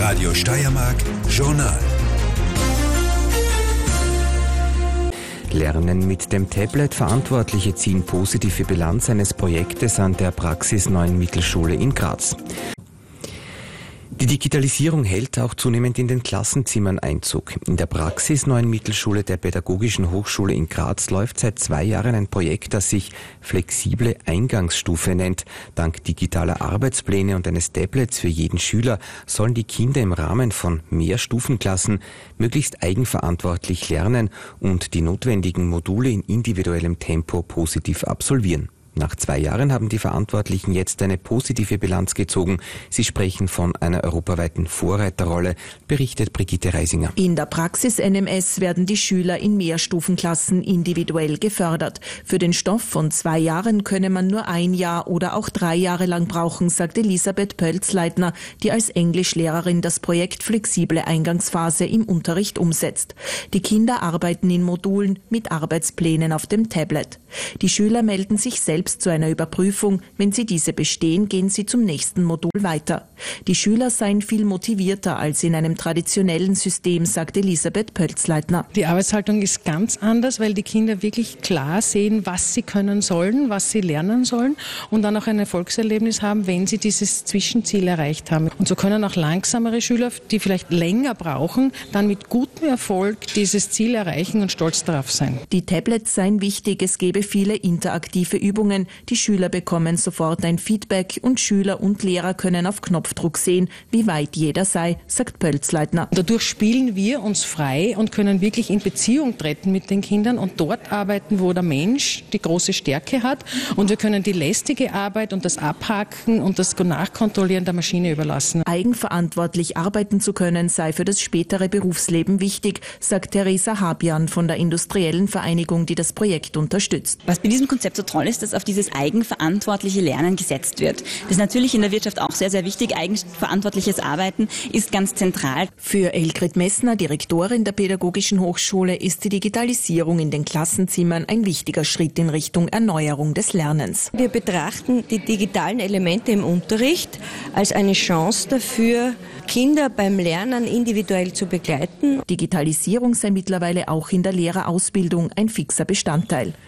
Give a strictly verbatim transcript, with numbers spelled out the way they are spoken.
Radio Steiermark Journal. Lernen mit dem Tablet. Verantwortliche ziehen positive Bilanz eines Projektes an der Praxis neuen Mittelschule in Graz. Die Digitalisierung hält auch zunehmend in den Klassenzimmern Einzug. In der Praxis neuen Mittelschule der Pädagogischen Hochschule in Graz läuft seit zwei Jahren ein Projekt, das sich flexible Eingangsstufe nennt. Dank digitaler Arbeitspläne und eines Tablets für jeden Schüler sollen die Kinder im Rahmen von mehr Stufenklassen möglichst eigenverantwortlich lernen und die notwendigen Module in individuellem Tempo positiv absolvieren. Nach zwei Jahren haben die Verantwortlichen jetzt eine positive Bilanz gezogen. Sie sprechen von einer europaweiten Vorreiterrolle, berichtet Brigitte Reisinger. In der Praxis N M S werden die Schüler in Mehrstufenklassen individuell gefördert. Für den Stoff von zwei Jahren könne man nur ein Jahr oder auch drei Jahre lang brauchen, sagt Elisabeth Pölzleitner, die als Englischlehrerin das Projekt Flexible Eingangsphase im Unterricht umsetzt. Die Kinder arbeiten in Modulen mit Arbeitsplänen auf dem Tablet. Die Schüler melden sich selbst zu einer Überprüfung. Wenn sie diese bestehen, gehen sie zum nächsten Modul weiter. Die Schüler seien viel motivierter als in einem traditionellen System, sagt Elisabeth Pölzleitner. Die Arbeitshaltung ist ganz anders, weil die Kinder wirklich klar sehen, was sie können sollen, was sie lernen sollen und dann auch ein Erfolgserlebnis haben, wenn sie dieses Zwischenziel erreicht haben. Und so können auch langsamere Schüler, die vielleicht länger brauchen, dann mit gutem Erfolg dieses Ziel erreichen und stolz darauf sein. Die Tablets seien wichtig, es gebe viele interaktive Übungen. Die Schüler bekommen sofort ein Feedback und Schüler und Lehrer können auf Knopfdruck sehen, wie weit jeder sei, sagt Pölzleitner. Dadurch spielen wir uns frei und können wirklich in Beziehung treten mit den Kindern und dort arbeiten, wo der Mensch die große Stärke hat. Und wir können die lästige Arbeit und das Abhaken und das Nachkontrollieren der Maschine überlassen. Eigenverantwortlich arbeiten zu können, sei für das spätere Berufsleben wichtig, sagt Theresa Habian von der Industriellen Vereinigung, die das Projekt unterstützt. Was bei diesem Konzept so toll ist, dass auf dieses eigenverantwortliche Lernen gesetzt wird. Das ist natürlich in der Wirtschaft auch sehr, sehr wichtig. Eigenverantwortliches Arbeiten ist ganz zentral. Für Elgrid Messner, Direktorin der Pädagogischen Hochschule, ist die Digitalisierung in den Klassenzimmern ein wichtiger Schritt in Richtung Erneuerung des Lernens. Wir betrachten die digitalen Elemente im Unterricht als eine Chance dafür, Kinder beim Lernen individuell zu begleiten. Digitalisierung sei mittlerweile auch in der Lehrerausbildung ein fixer Bestandteil.